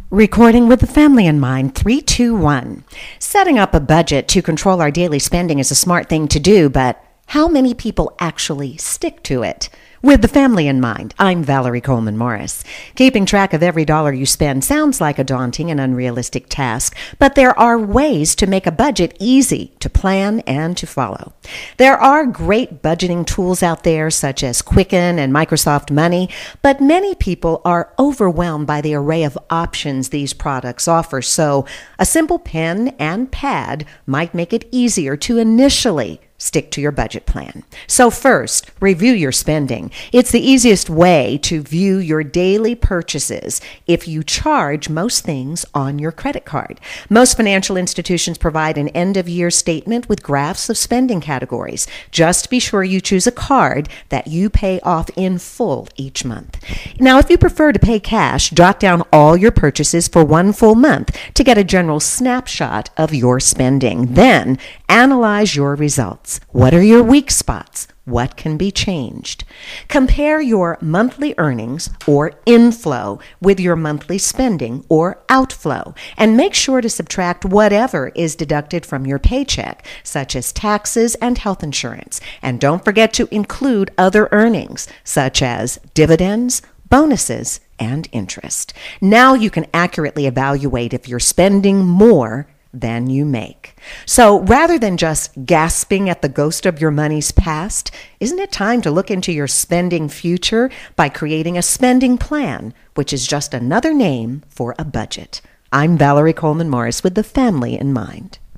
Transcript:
Recording with the family in mind, 3, 2, 1. Setting up a budget to control our daily spending is a smart thing to do, but how many people actually stick to it? With the family in mind, I'm Valerie Coleman Morris. Keeping track of every dollar you spend sounds like a daunting and unrealistic task, but there are ways to make a budget easy to plan and to follow. There are great budgeting tools out there such as Quicken and Microsoft Money, but many people are overwhelmed by the array of options these products offer, so a simple pen and pad might make it easier to initially stick to your budget plan. So first, review your spending. It's the easiest way to view your daily purchases if you charge most things on your credit card. Most financial institutions provide an end-of-year statement with graphs of spending categories. Just be sure you choose a card that you pay off in full each month. Now, if you prefer to pay cash, jot down all your purchases for one full month to get a general snapshot of your spending. Then, analyze your results. What are your weak spots? What can be changed? Compare your monthly earnings or inflow with your monthly spending or outflow, and make sure to subtract whatever is deducted from your paycheck, such as taxes and health insurance. And don't forget to include other earnings, such as dividends, bonuses, and interest. Now you can accurately evaluate if you're spending more than you make. So rather than just gasping at the ghost of your money's past, isn't it time to look into your spending future by creating a spending plan, which is just another name for a budget? I'm Valerie Coleman Morris with the family in mind.